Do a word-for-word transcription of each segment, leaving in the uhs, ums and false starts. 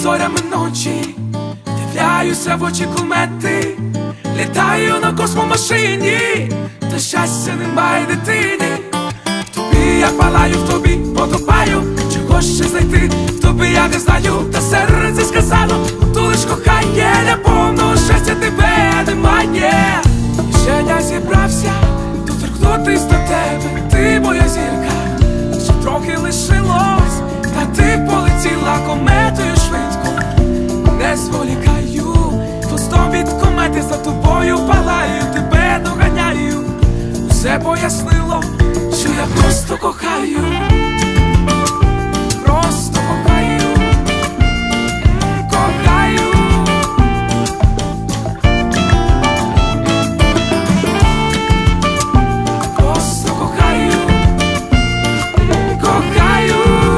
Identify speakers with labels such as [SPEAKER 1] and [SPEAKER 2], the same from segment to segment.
[SPEAKER 1] зорями ночі, дивляюся в очі комети, літаю на космомашині, та щастя немає дитині. В тобі я палаю, в тобі потопаю, чого ще знайти, в тобі я не знаю, та серце сказало, то лиш кохання, для повного щастя тебе немає. І ще я зібрався доторкнутись до тебе, ти моя зірка, ще трохи лишилось, та ти полетіла кометою швидко. Не зволікаю, хвостом від комети за тобою палаю, тебе доганяю. Все пояснило, що я просто кохаю, просто кохаю, кохаю. Просто кохаю, кохаю.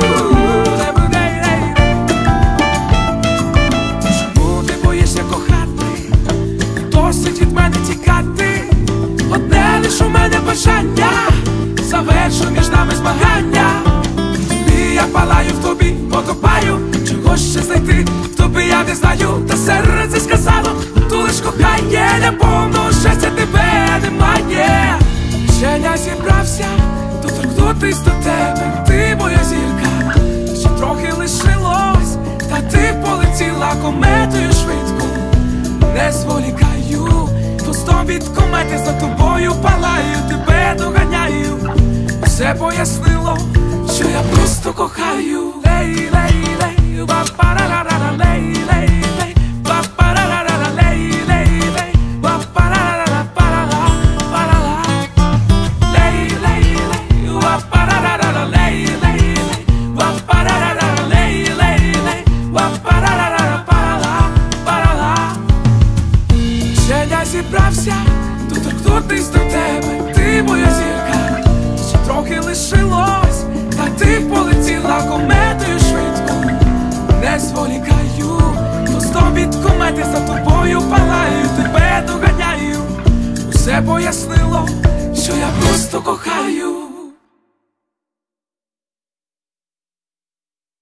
[SPEAKER 1] Чому ти боїшся кохати, досить від мене тікати? Одне лиш у мене бажання, завершу між нами змагання. В тобі я палаю, в тобі потопаю, чого ще знайти, в тобі я не знаю, та серце сказало, то лиш кохання, для повного щастя тебе немає. Ще я зібрався доторкнутись до тебе, ти моя зірка, ще трохи лишилось, та ти полетіла кометою швидко. Не зволікаю, хвостом від комети за тобою палаю, тебе доганяю. Все пояснило, що я просто кохаю. Лей, лей, лей, ба-па-ра-ра-ра, лей, лей, лей, ба-па-ра-ра-ра, лей, лей, лей, ба-па-ра-ра-ра, па-ра-ра, па-ра-ра. Лей, лей, лей, ба-па-ра-ра-ра, лей, лей, лей, ба-па-ра-ра-ра, лей, лей, лей, ба-па-ра-ра-ра, па-ра-ра, па-ра-ра. Ще я зібрався доторкнутись до тебе, ти моя зірка, ще трохи лишилось, та ти полетіла кометою швидко. Не зволікаю, хвостом від комети за тобою палаю, тебе доганяю. Усе пояснило, що я просто кохаю.